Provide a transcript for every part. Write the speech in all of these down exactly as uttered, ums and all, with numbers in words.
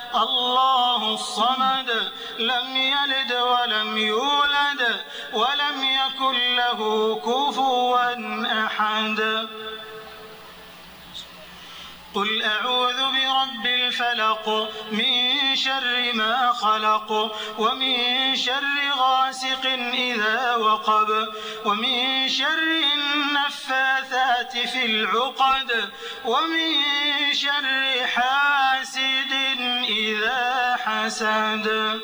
الله الصمد لم يلد ولم يولد ولم يكن له كفوا أحد. قل أعوذ برب الفلق من شر ما خلق ومن شر غاسق إذا وقب ومن شر النفاثات في العقد ومن شر حاسد إذا حسد.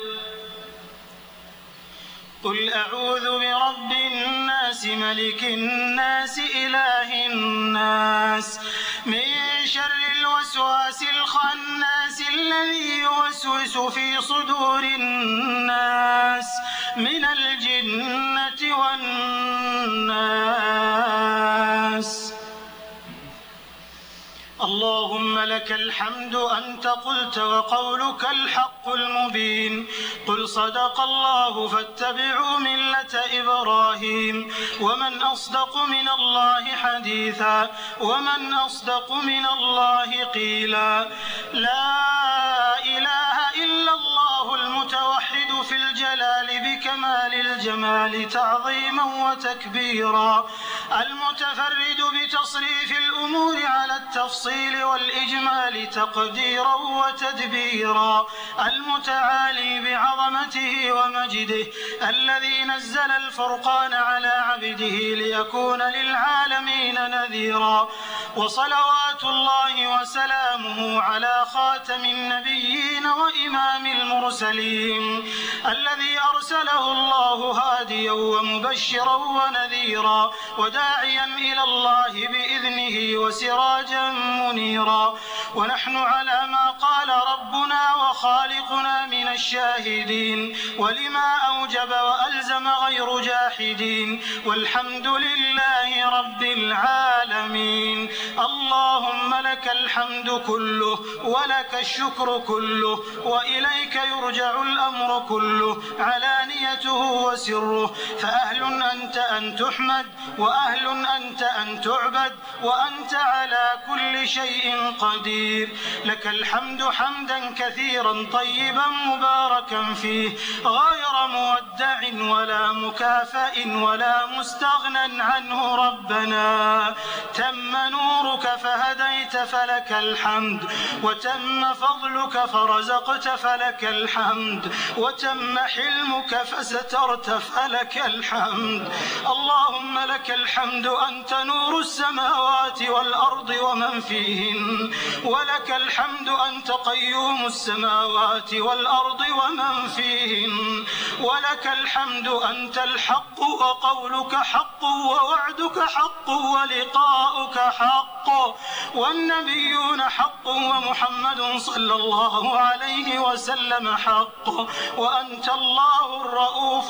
قل أعوذ برب الناس ملك الناس إله الناس من شر الوسواس الخناس الذي يوسوس في صدور الناس من الجنة والناس. اللهم لك الحمد أنت قلت وقولك الحق المبين. قل صدق الله فاتبعوا ملة إبراهيم ومن أصدق من الله حديثا ومن أصدق من الله قيلا. لا إله إلا الله المتوحد في الجلال بكمال الجمال تعظيما وتكبيرا، المتفرد بتصريف الأمور على التفصيل والإجمال تقديرا وتدبيرا، المتعالي بعظمته ومجده، الذي نزل الفرقان على عبده ليكون للعالمين نذيرا. وصلوات الله وسلامه على خاتم النبيين وإمام المرسلين الذي أرسله الله هاديا ومبشرا ونذيرا وداعيا إلى الله بإذنه وسراجا منيرا. ونحن على ما قال ربنا وخالقنا من الشاهدين ولما أوجب وألزم غير جاحدين، والحمد لله رب العالمين. اللهم لك الحمد كله ولك الشكر كله وإليك يرجع الأمر كله علانيته وسره، فأهل أنت أن تحمد وأهل أنت أن تعبد وأنت على كل شيء قدير. لك الحمد حمدا كثيرا طيبا مباركا فيه غير مودع ولا مكافئ ولا مستغنى عنه. ربنا تم نورك فهديت فلك الحمد، وتم فضلك فرزقت فلك الحمد، وتم حلمك فسترت فلك الحمد. اللهم لك الحمد أنت نور السماوات والأرض ومن فيهن، ولك الحمد أنت قيوم السماوات والأرض ومن فيهن، ولك الحمد أنت الحق وقولك حق ووعدك حق ولقاؤك حق والنبيون حق ومحمد صلى الله عليه وسلم حق، وأنت الله الرؤوف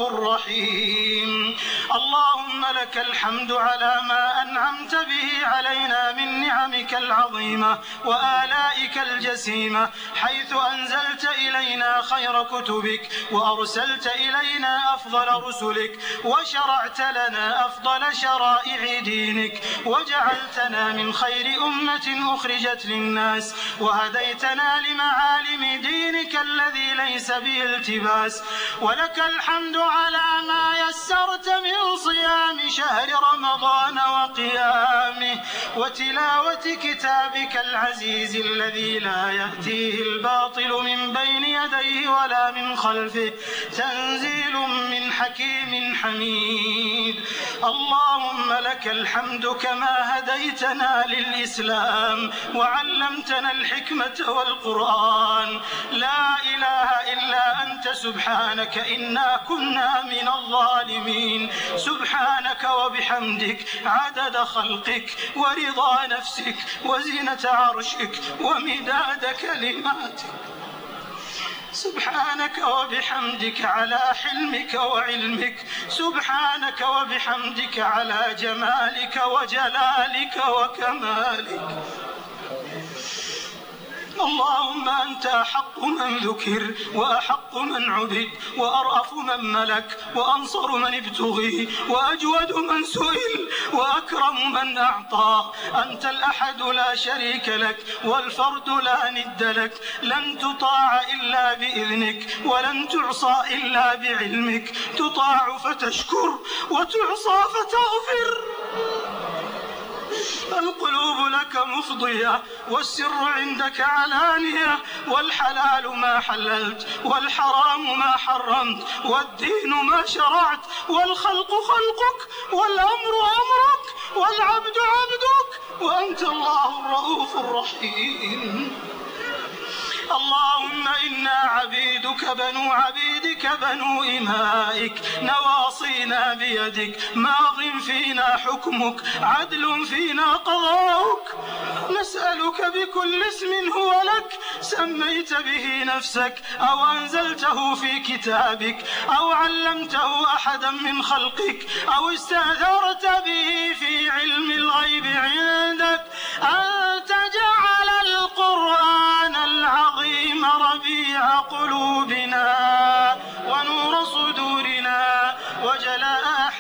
الرحيم. اللهم لك الحمد على ما أنعمت به علينا من نعمك العظيمة وآلائك الجسيمة، حيث أنزلت إلينا خير كتبك وأرسلت إلينا أفضل رسلك وشرعت لنا أفضل شرائع دينك وجعلتنا من خير أمة أخرجت للناس وهديتنا لمعالم دينك الذي ليس به التباس. ولك الحمد على ما يسرت من صيام شهر رمضان وقيامه وتلاوة كتابك العزيز الذي لا يأتيه الباطل من بين يديه ولا من خلفه، تنزيل من حكيم حميد. اللهم لك الحمد كما هديتنا للإسلام وعلمتنا الحكمة والقرآن. لا إله إلا أنت سبحانك إنا كنا من الظالمين. سبحانك وبحمدك عدد خلقك ورضا نفسك وزنة عرشك ومداد كلماتك. سبحانك وبحمدك على حلمك وعلمك، سبحانك وبحمدك على جمالك وجلالك وكمالك. اللهم أنت أحق من ذكر وأحق من عبد وأرأف من ملك وأنصر من ابتغي وأجود من سئل وأكرم من أعطى. أنت الأحد لا شريك لك والفرد لا ند لك، لن تطاع إلا بإذنك ولن تعصى إلا بعلمك، تطاع فتشكر وتعصى فتغفر. القلوب لك مفضية والسر عندك علانية، والحلال ما حللت والحرام ما حرمت والدين ما شرعت، والخلق خلقك والأمر أمرك والعبد عبدك، وأنت الله الرؤوف الرحيم. اللهم إنا عبيدك بنو عبيدك بنو إمائك، نواصينا بيدك، ماض فينا حكمك، عدل فينا قضاؤك. نسألك بكل اسم هو لك سميت به نفسك أو أنزلته في كتابك أو علمته أحدا من خلقك أو استأثرت به في علم الغيب عندك، أن تجعل القرآن العظيم ربيع قلوبنا ونور صدورنا وجلاء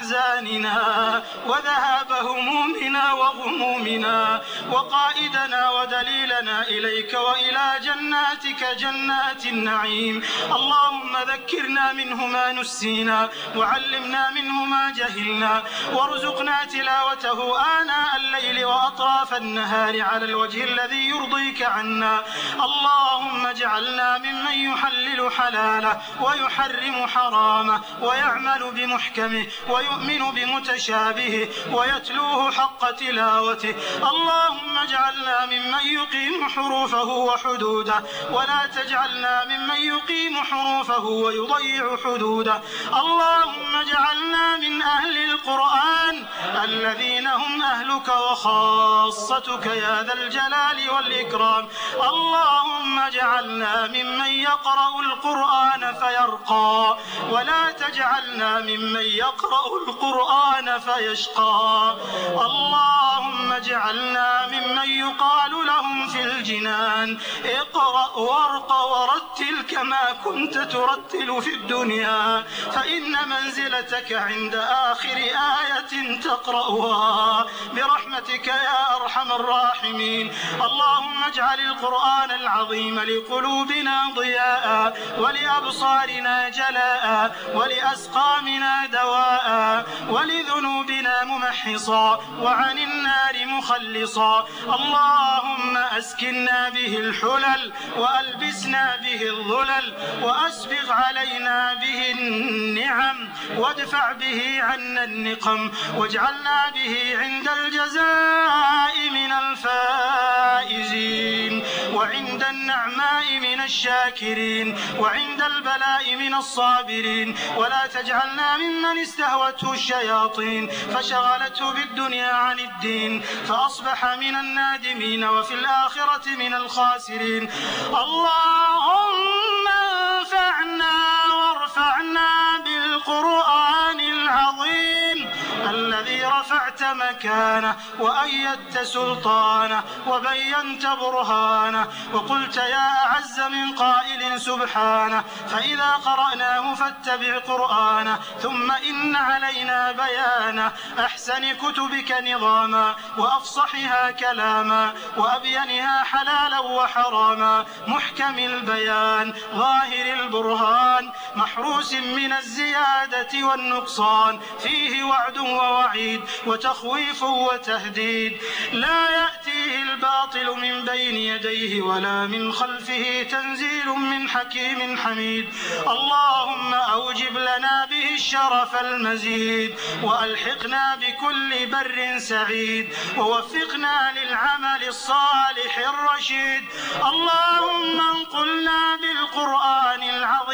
أحزاننا وذهاب همومنا وغمومنا، وقائدنا ودليلنا إليك وإلى جناتك جنات النعيم. اللهم ذكرنا منه ما نسينا وعلمنا منه ما جهلنا، وارزقنا تلاوته آناء الليل وأطراف النهار على الوجه الذي يرضيك عنا. اللهم اجعلنا ممن يحلل حلاله ويحرم حرامه ويعمل بمحكمه ويؤمن بمتشابهه ويتلوه حق تلاوته. اللهم اجعلنا ممن يقيم حروفه وحدوده، ولا تجعلنا ممن يقيم حروفه ويضيع حدوده. اللهم اجعلنا من أهل القرآن الذين هم أهلك وخاصتك يا ذا الجلال والإكرام. اللهم اجعلنا ممن يقرأ القرآن فيرقى، ولا تجعلنا ممن يقرأ القرآن فيشقى. اللهم اجعلنا ممن يقال لهم في الجنان اقرأ وارق ورتل كما كنت ترتل في الدنيا، فإن منزلتك عند آخر آية تقرأها برحمتك يا أرحم الراحمين. اللهم اجعل القرآن العظيم لقلوبنا ضياء ولأبصارنا جلاء ولأسقامنا دواء ولذنوبنا ممحصا وعن النار مخلصا. اللهم أسكننا به الحلل وألبسنا به الظلل وأسبغ علينا به النعم وادفع به عنا النقم، واجعلنا به عند الجزاء من الفائزين، وعند النعماء من الشاكرين، وعند البلاء من الصابرين. ولا تجعلنا ممن استهوته الشياطين فشغلته بالدنيا عن الدين فأصبح من النادمين وفي الآخرة من الخاسرين. اللهم انفعنا وارفعنا بالقرآن العظيم الذي رفعت مكانه وأيدت سلطانه وبينت برهانه، وقلت يا أعز من قائل سبحانه فإذا قرأناه فاتبع قرآنه ثم إن علينا بيانه، أحسن كتبك نظاما وأفصحها كلاما وأبينها حلالا وحراما، محكم البيان ظاهر البرهان محروس من الزيادة والنقصان، فيه وعد ووعيد وتخويف وتهديد، لا يأتيه الباطل من بين يديه ولا من خلفه، تنزيل من حكيم حميد. اللهم أوجب لنا به الشرف المزيد، وألحقنا بكل بر سعيد، ووفقنا للعمل الصالح الرشيد. اللهم انقلنا بالقرآن العظيم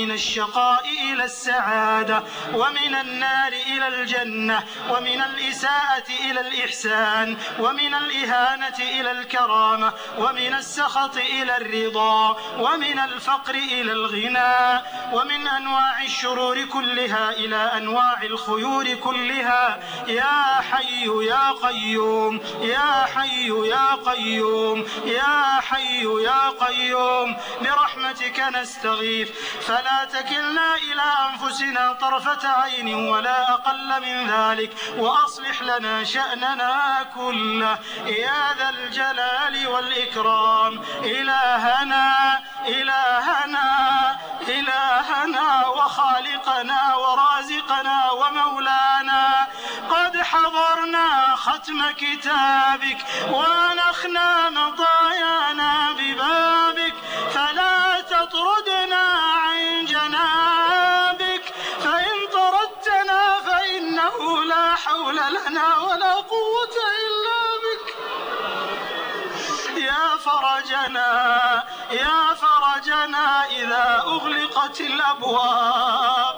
من الشقاء إلى السعادة، ومن النار إلى الجنة، ومن الإساءة إلى الإحسان، ومن الإهانة إلى الكرامة، ومن السخط إلى الرضا، ومن الفقر إلى الغنى، ومن أنواع الشرور كلها إلى أنواع الخيور كلها. يا حي يا قيوم، يا حي يا قيوم، يا حي يا قيوم، برحمتك نستغيث فلا تكلنا إلى أنفسنا طرفة عين ولا أقل من ذلك، وأصلح لنا شأننا كله يا ذا الجلال والإكرام. إلهنا إلهنا إلهنا وخالقنا ورازقنا ومولانا، قد حضرنا ختم كتابك ونخنا مطايانا ببابك، فلا تطردنا عن جنابك، فإن طردتنا فإنه لا حول لنا ولا قوة إلا بك. يا فرجنا يا فرجنا إذا أغلقت الأبواب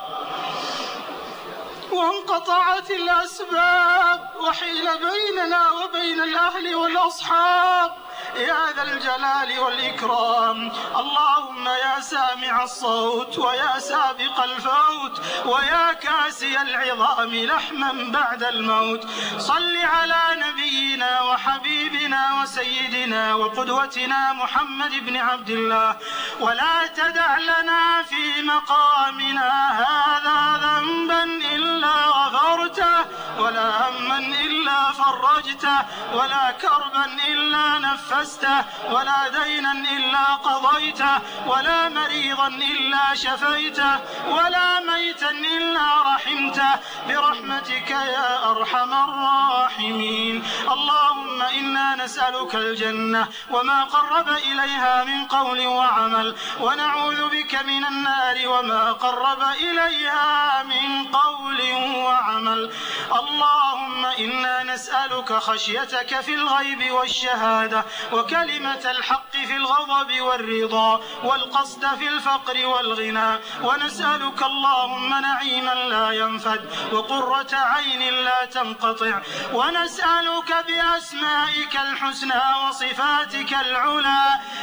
وانقطعت الأسباب وحيل بيننا وبين الأهل والأصحاب، يا ذا الجلال والإكرام. اللهم يا سامع الصوت ويا سابق الفوت ويا كاسي العظام لحما بعد الموت، صل على نبينا وحبيبنا وسيدنا وقدوتنا محمد بن عبد الله، ولا تدع لنا في مقامنا هذا ذنبا إلا غفرته، ولا هما إلا فرجته، ولا كربا إلا نفسته، ولا دينا إلا قضيته، ولا مريضا إلا شفيته، ولا ميتا إلا رحمته، برحمتك يا أرحم الراحمين. اللهم إنا نسألك الجنة وما قرب إليها من قول وعمل، ونعوذ بك من النار وما قرب إليها من قول وعمل. اللهم إنا نسألك خشيتك في الغيب والشهادة، وكلمة الحق في الغضب والرضا، والقصد في الفقر والغنى، ونسألك اللهم نعيما لا ينفد وقرة عين لا تنقطع، ونسألك بأسمائك الحسنى وصفاتك العلى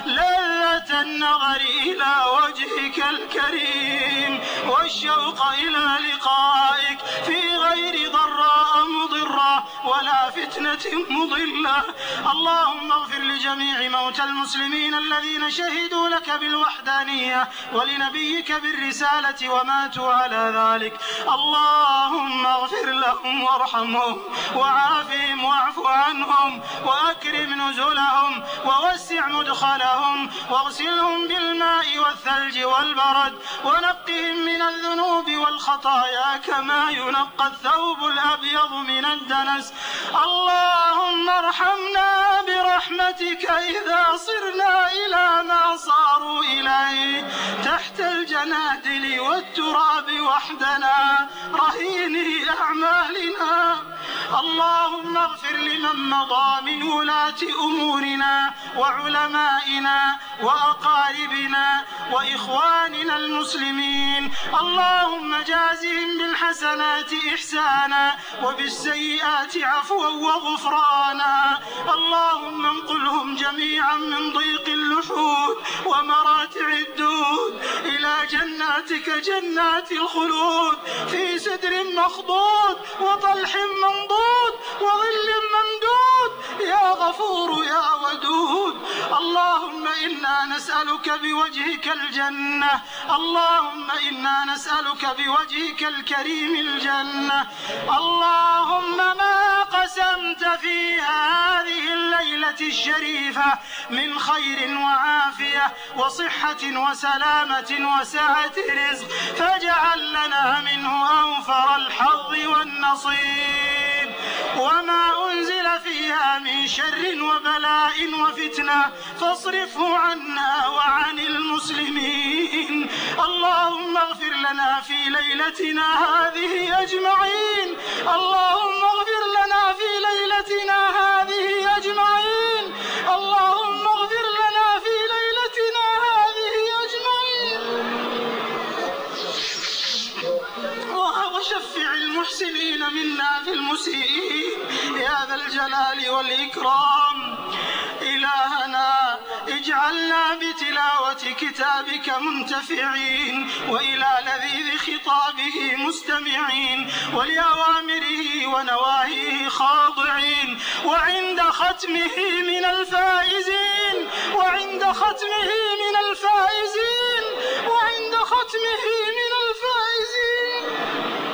لذة النظر إلى وجهك الكريم والشوق إلى لقائك في غير ضراء مضرة ولا فتنة مضلة. اللهم اغفر لجميع موتى المسلمين الذين شهدوا لك بالوحدانية ولنبيك بالرسالة وماتوا على ذلك. اللهم اغفر لهم وارحمهم وعافهم واعف عنهم وأكرم نزلهم ووسع مدخلهم واغسلهم بالماء والثلج والبرد ونقهم من الذنوب والخطايا كما ينقى الثوب الأبيض من الدنس. اللهم ارحمنا برحمتك إذا صرنا إلى ما صاروا إليه تحت الجنادل والتراب وحدنا رهيني أعمالنا. اللهم اغفر لمن مضى من ولاة أمورنا وعلمائنا وأقاربنا وإخواننا المسلمين. اللهم جازهم بالحسنات إحسانا وبالسيئات عفوا وغفرانا. اللهم انقلهم جميعا من ضيق اللحود ومراتع الدود إلى جناتك جنات الخلود في سدر مخضود وطلح منضود وظل ممدود يا غفور يا ودود. اللهم إنا نسألك بوجهك الجنة، اللهم إنا نسألك بوجهك الكريم الجنة. اللهم ما قسمت في هذه الليلة الشريفة من خير وعافية وصحة وسلامة وسعة رزق فاجعل لنا منه أوفر الحظ والنصيب، وما أنزل فيها من شر وبلاء وفتنة فاصرفه عنا وعن المسلمين. اللهم اغفر لنا في ليلتنا هذه أجمعين، اللهم اغفر لنا في ليلتنا هذه أجمعين، اللهم اغفر لنا في ليلتنا هذه أجمعين. اجعلنا بتلاوة كتابك منتفعين وإلى لذيذ خطابه مستمعين ولأوامره ونواهيه خاضعين وعند ختمه من الفائزين وعند ختمه من الفائزين وعند ختمه من الفائزين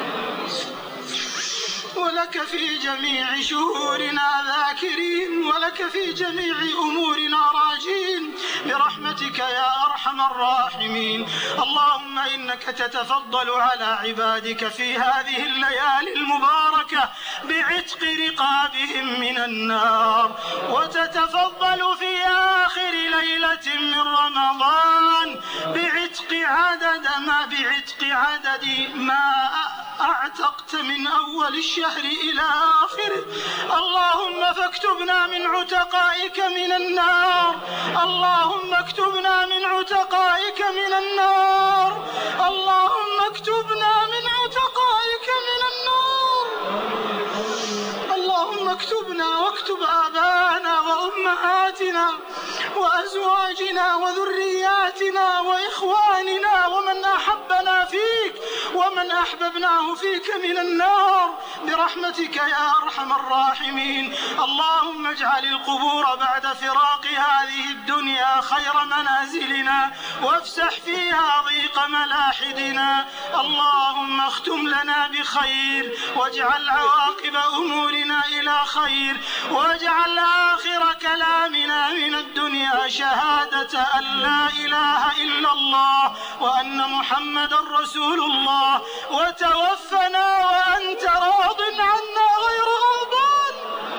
ولك في جميع شهورنا ذاكرين ولك في جميع أمورنا راجين برحمتك يا أرحم الراحمين. اللهم إنك تتفضل على عبادك في هذه الليالي المباركة بعتق رقابهم من النار وتتفضل في آخر ليلة من رمضان بعتق عدد ما بعتق عدد ما أعتقت من أول الشهر إلى آخره. اللهم فاكتبنا من عتقائك من النار اللهم اكتبنا من عتقائك من النار اللهم اكتبنا من عتقائك من النار اللهم اكتبنا واكتب آباءنا وأمهاتنا وأزواجنا وذرياتنا وإخواننا ومن أحبنا فيك ومن أحببناه فيك من النار برحمتك يا أرحم الراحمين. اللهم اجعل القبور بعد فراق هذه الدنيا خير منازلنا وافسح فيها ضيق ملاحدنا. اللهم اختم لنا بخير واجعل عواقب أمورنا إلى خير واجعل آخر كلامنا من الدنيا شهادة أن لا إله إلا الله وأن محمد رسول الله وتوفنا وأنت راض عنا غير غضبان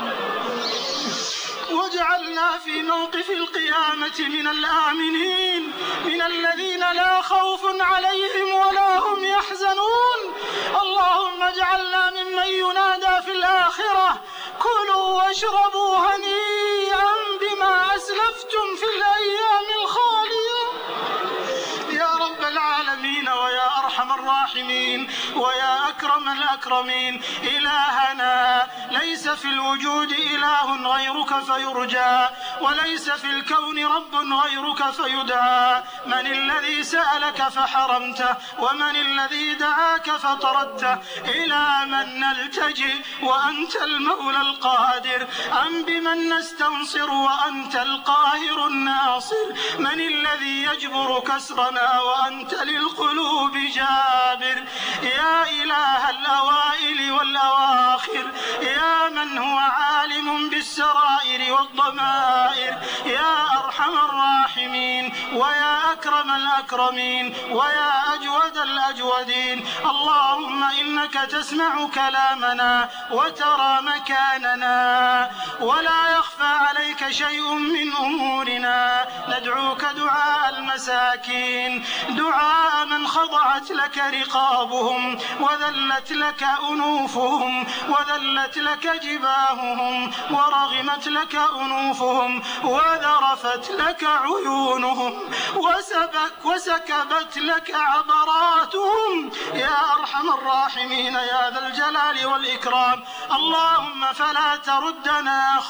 واجعلنا في موقف القيامة من الآمنين من الذين لا خوف عليهم ولا هم يحزنون. اللهم اجعلنا ممن ينادى في الآخرة كلوا واشربوا هنيئا بما أسلفتم في الأيام الخالية يا رب العالمين ويا أرحم الراحمين ويا أكرم الأكرمين. إلهنا ليس في الوجود إله غيرك فيرجى وليس في الكون رب غيرك فيدعى. من الذي سألك فحرمته ومن الذي دعاك فطردته؟ إلى من نلتجئ وأنت المولى القادر؟ أم بمن نستنصر وأنت القاهر الناصر؟ من الذي يجبر كسرنا وأنت للقلوب جابر؟ يا إله الأوائل والأواخر يا من هو عالم بالسرائر والضمائر يا أرحم الراحمين ويا أكرم الأكرمين ويا أجود الأجودين. اللهم إنك تسمع كلامنا وترى مكاننا ولا يخفى عليك شيء من أمورنا. ندعوك دعاء المساكين دعاء من خضعت لك رقابهم وذلت لك أنوفهم وذلت لك جباههم ورغمت لك أنوفهم وذرفت لك عيونهم وسبك وسكبت لك عبراتهم يا أرحم الراحمين يا ذا الجلال والإكرام. اللهم فلا تردنا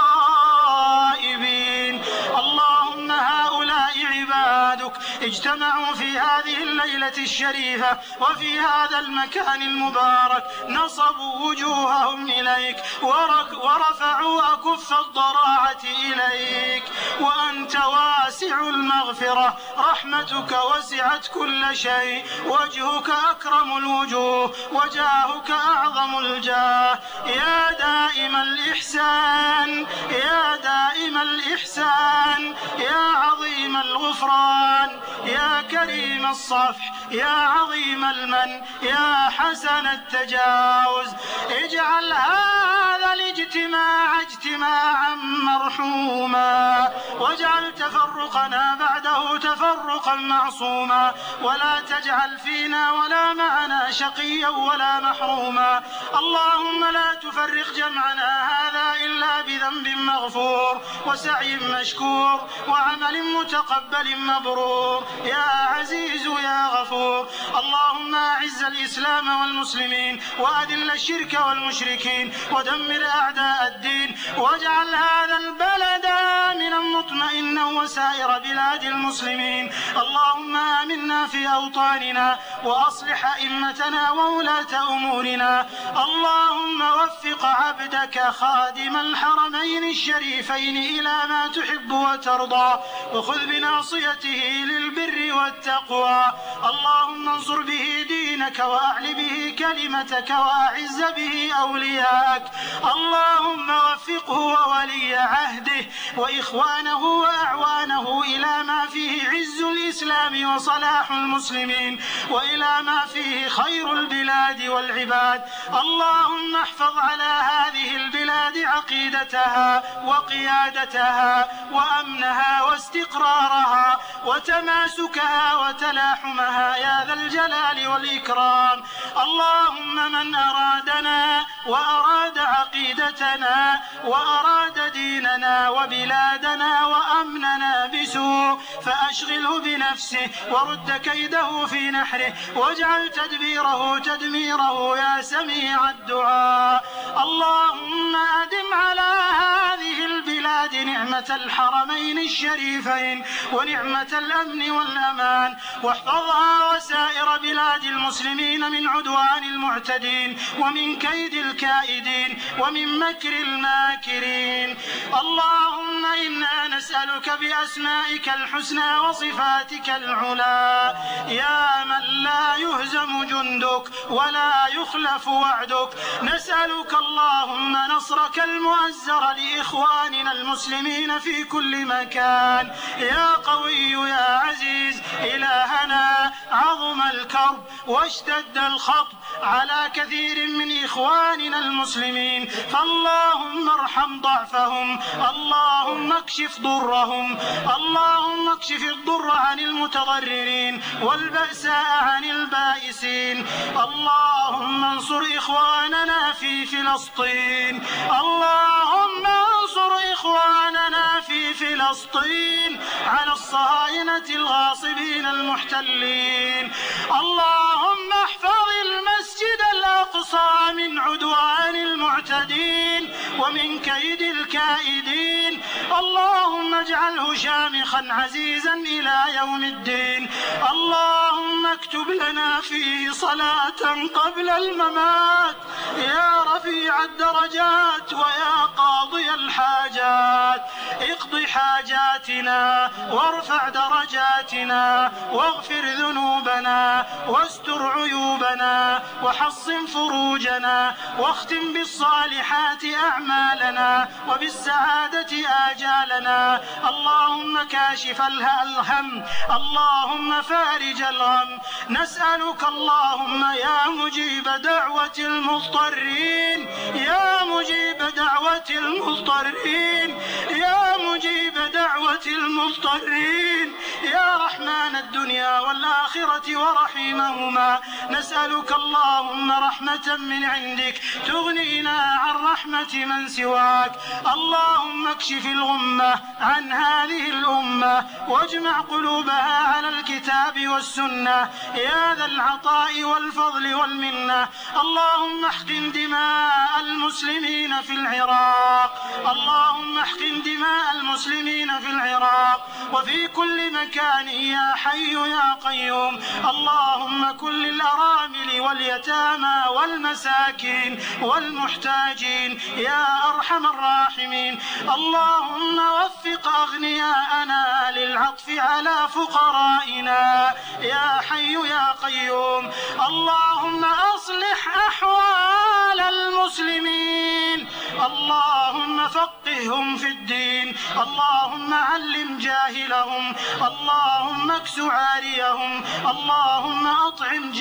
خائبين. اللهم هؤلاء عبادك اجتمعوا في هذه الليلة الشريفة وفي هذا المكان المبارك نصبوا وجوههم إليك ورفعوا أكف الضراعة إليك وأنت واسع المغفرة رحمتك وسعت كل شيء وجهك أكرم الوجوه وجاهك أعظم الجاه. يا دائم الإحسان يا دائم الإحسان يا عظيم الغفران يا كريم الصفح يا عظيم المن يا حسن التجاوز. اجعل هذا الاجتماع اجتماعا مرحوما واجعل تفرقنا بعده تفرقا معصوما ولا تجعل فينا ولا معنا شقيا ولا محروما. اللهم لا تفرق جمعنا هذا إلا بذنب مغفور وسعي مشكور وعمل متقبل مبرور يا عزيز يا غفور. اللهم اللهم أعز الإسلام والمسلمين وأذل الشرك والمشركين ودمر أعداء الدين واجعل هذا البلد آمنا مطمئنا وسائر بلاد المسلمين. اللهم آمنا في أوطاننا وأصلح أئمتنا وولاة أمورنا. اللهم وفق عبدك خادم الحرمين الشريفين إلى ما تحب وترضى وخذ بناصيته للبر والتقوى. اللهم انصر به دينك وأعل به كلمتك وأعز به أولياءك. اللهم وفقه وولي عهده وإخوانه وأعوانه إلى ما فيه عز الإسلام وصلاح المسلمين وإلى ما فيه خير البلاد والعباد. اللهم احفظ على هذه البلاد عقيدتها وقيادتها وأمنها واستقرارها وتماسكها وتلاحمها يا ذا الجلال والإكرام. اللهم من أرادنا وأراد عقيدتنا وأراد ديننا وبلادنا وأمننا بسوء فأشغله بنفسه ورد كيده في نحره واجعل تدبيره تدميره يا سميع الدعاء. اللهم أدم على هذه البلاد نعمة الحرمين الشريفين ونعمة الأمن والأمان واحفظها وسائر بلاد المسلمين من عدوان المعتدين ومن كيد الكائدين ومن مكر الماكرين. اللهم إنا نسألك بأسمائك الحسنى وصفاتك العلى يا من لا يهزم جندك ولا يخلف وعدك. نسألك اللهم نصرك المؤزر لإخواننا المسلمين في كل مكان يا قوي يا عزيز. إلهنا عظم الكرب واشتد الخطب على كثير من إخواننا المسلمين فاللهم ارحم ضعفهم. اللهم اكشف ضرهم. اللهم اكشف الضر عن المتضررين والبأساء عن البائسين. اللهم انصر إخواننا في فلسطين. اللهم انصر إخواننا في فلسطين على الصهاينة الغاصبين المحتلين. اللهم احفظ المسجد الأقصى من عدوان المعتدين ومن كيد الكائدين. اللهم اجعله شامخا عزيزا إلى يوم الدين. اللهم اكتب لنا فيه صلاة قبل الممات يا رفيع الدرجات ويا قاضي الحاجات. اقض حاجاتنا وارفع درجاتنا واغفر ذنوبنا واستر عيوبنا وحصن فروجنا واختم بالصالحات أعمالنا وبالسعادة آجالنا. اللهم كاشف الهم. اللهم فارج الغم. نسألك اللهم يا مجيب دعوة المضطرين يا مجيب دعوة المضطرين يا مجيب دعوة المضطرين يا رحمن الدنيا والآخرة ورحيمهما. نسألك اللهم رحمة من عندك تغنينا عن رحمة من سواك. اللهم اكشف الغمة عن هذه الأمة واجمع قلوبها على الكتاب والسنة يا ذا العطاء والفضل والمنة. اللهم احقن دماء المسلمين في العراق. اللهم احقن دماء المسلمين في العراق وفي كل مكان يا حي يا قيوم. اللهم كن للأرامل واليتامى والمساكين والمحتاجين يا أرحم الراحمين. اللهم وفق أغنياءنا للعطف على فقرائنا يا حي يا قيوم. اللهم أصلح أحوال المسلمين. اللهم فقههم في الدين. اللهم علم جاهلهم. اللهم اكس عاريهم. اللهم أطعم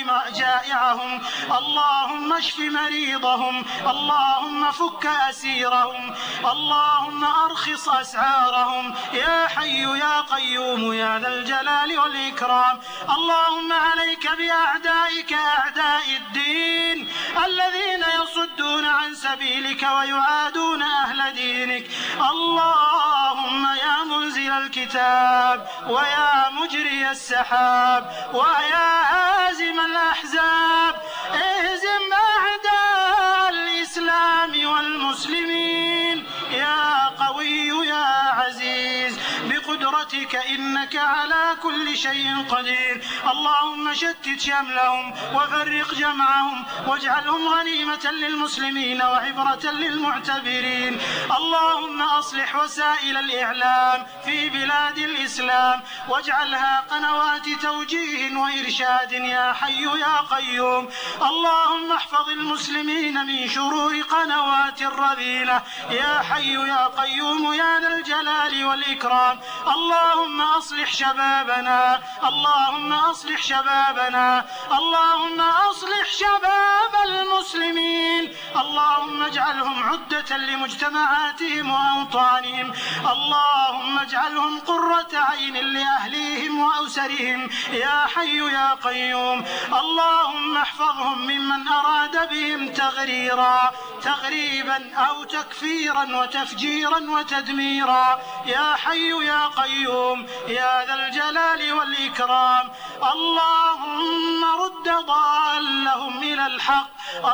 جائعهم. اللهم اشف مريضهم. اللهم فك أسيرهم. اللهم أرخص أسعارهم يا حي يا قيوم يا ذا الجلال والإكرام. اللهم عليك بأعدائك أعداء الدين الذين يصدون عن سبيلك ويعادون أهل دينك. اللهم يا منزل الكتاب ويا مجري السحاب ويا هازم الأحزاب اهزم أعداء الإسلام والمسلمين يا قوي يا عزيز بقدرتك إنك على كل شيء قدير. اللهم شتت شملهم وفرق جمعهم واجعلهم غنيمة للمسلمين وعبرة للمعتبرين. اللهم أصلح وسائل الإعلام في بلاد الإسلام واجعلها قنوات توجيه وإرشاد يا حي يا قيوم. اللهم احفظ المسلمين من شرور قنوات الرذيلة يا حي يا قيوم يا ذا الجلال والإكرام. اللهم أصلح شبابنا اللهم أصلح شبابنا اللهم أصلح شباب المسلمين. اللهم اجعلهم عدة لمجتمعاتهم وأوطانهم. اللهم اجعلهم قرة عين لأهليهم وأسرهم يا حي يا قيوم. اللهم احفظهم ممن أراد بهم تغريرا تغريبا أو تكفيرا وتفجيرا وتدميرا يا حي يا قيوم يا ذا الجلال والإكرام. اللهم رد ضالهم إلى الحق.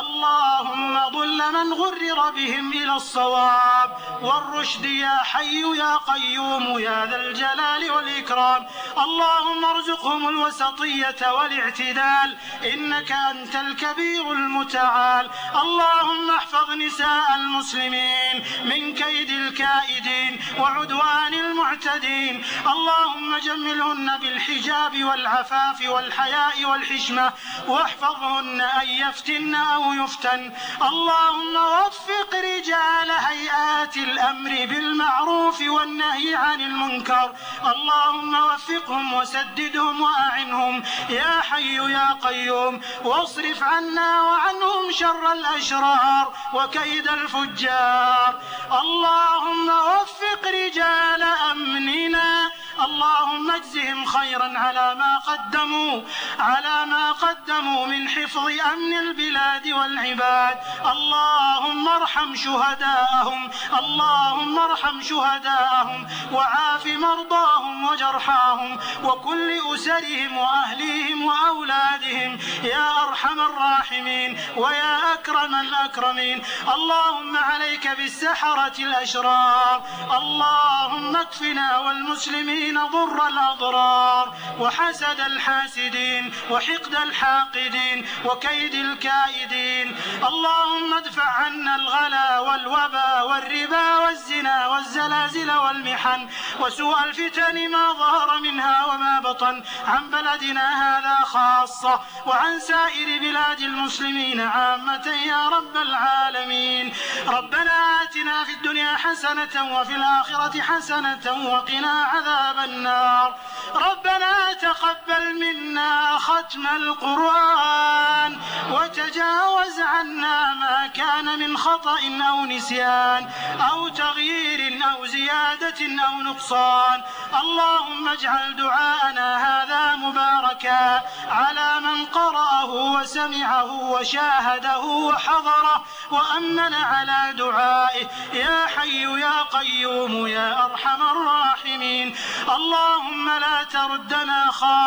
اللهم ضل من غرر بهم إلى الصواب والرشد يا حي يا قيوم يا ذا الجلال والإكرام. اللهم ارزقهم الوسطية والاعتدال إنك أنت الكبير المتعال. اللهم احفظ نساء المسلمين من كيد الكائدين وعدوان المعتدين. اللهم جملهن بالحجاب والعفاف والحياء والحشمة واحفظهن أن يفتن أو يفتن. اللهم وفق رجال هيئات الأمر بالمعروف والنهي عن المنكر. اللهم وفقهم وسددهم وأعنهم يا حي يا قيوم. واصرف عنا وعنهم شر الأشرار وكيد الفجار. اللهم وفق رجال أمننا. اللهم اجزهم خيرا على ما قدموا على ما قدموا من حفظ أمن البلاد والعباد. اللهم ارحم شهداءهم اللهم ارحم شهداءهم وعاف مرضاهم وجرحاهم وكل أسرهم وأهليهم وأولادهم يا أرحم الراحمين ويا أكرم الأكرمين. اللهم عليك بالسحرة الأشرار. اللهم اكفنا والمسلمين ضر الأضرار وحسد الحاسدين وحقد الحاقدين وكيد الكائدين. اللهم ادفع عنا الغلا والوبا والربا والزنا والزلازل والمحن وسوء الفتن ما ظهر منها وما بطن عن بلدنا هذا خاصة وعن سائر بلاد المسلمين عامة يا رب العالمين. ربنا آتنا في الدنيا حسنة وفي الآخرة حسنة وقنا عذاب النار. ربنا تقبل منا ختم القرآن وتجاوز عنا ما كان من خطأ أو نسيان أو تغيير أو زيادة أو نقصان. اللهم اجعل دعاءنا هذا مباركا على من قرأه وسمعه وشاهده وحضره وأمن على دعائه يا حي يا قيوم يا أرحم الراحمين. اللهم لا تردنا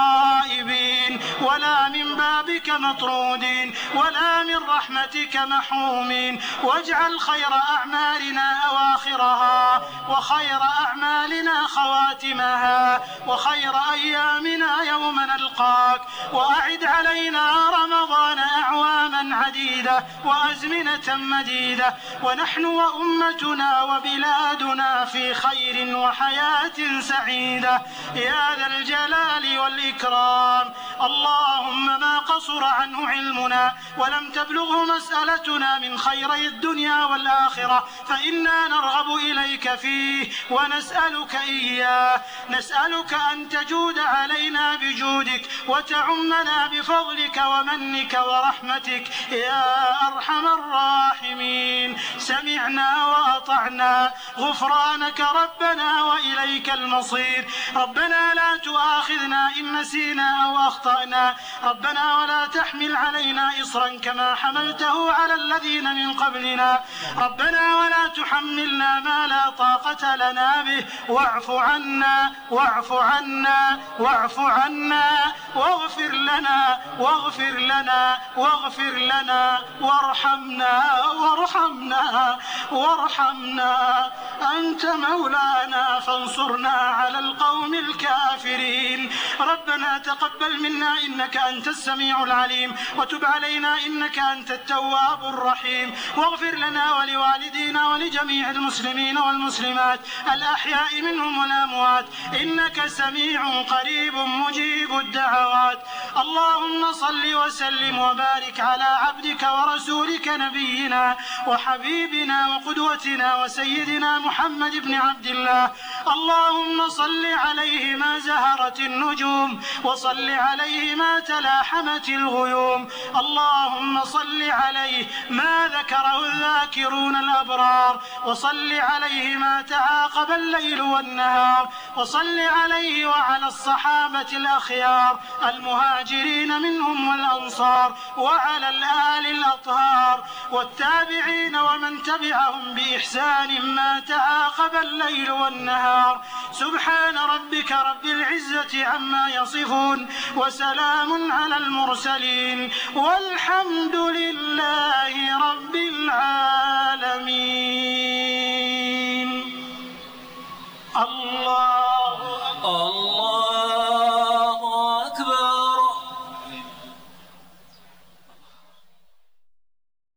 خائبين ولا من بابك مطرودين ولا من رحمتك محرومين. واجعل خير أعمالنا أواخرها وخير أعمالنا خواتمها وخير أيامنا يوم نلقاك. وأعد علينا رمضان أعواما عديدة وأزمنة مديدة ونحن وأمتنا وبلادنا في خير وحياة سعيدة يا ذا الجلال والإكرام. اللهم ما قصر عنه علمنا ولم تبلغه مسألتنا من خيري الدنيا والآخرة فإنا نرغب إليك فيه ونسألك إياه. نسألك أن تجود علينا بجودك وتعمنا بفضلك ومنك ورحمتك يا أرحم الراحمين. سمعنا وأطعنا غفرانك ربنا وإليك المصير. ربنا لا تؤاخذنا إن نسينا أو أخطأنا. ربنا ولا تحمل علينا إصرا كما حملته على الذين من قبلنا ربنا ولا تحملنا ما لا طاقة لنا به واعف عنا واعف عنا واعف عنا واغفر لنا واغفر لنا واغفر لنا وارحمنا وارحمنا وارحمنا أنت مولانا فانصرنا على القوم الكافرين. ربنا تقبل منا إنك أنت السميع العليم وتب علينا إنك أنت التواب الرحيم واغفر لنا ولوالدينا ولجميع المسلمين والمسلمات الأحياء منهم والأموات إنك سميع قريب مجيب الدعوات. اللهم صل وسلم وبارك على عبدك ورسولك نبينا وحبيبنا وقدوتنا وسيدنا محمد بن عبد الله. اللهم صل عليه ما زهرت النجوم وصل عليه ما تلاحمت الغيوم. اللهم صل عليه ما ذكره الذاكرون الأبرار وصل عليه ما تعاقب الليل والنهار وصل عليه وعلى الصحابة الأخيار المهاجرين منهم والأنصار وعلى الآل الأطهار والتابعين ومن تبعهم بإحسان ما تعاقب الليل والنهار. سبحان ربك رب العزة عما يصفون وسلام على المرسلين والحمد لله رب العالمين.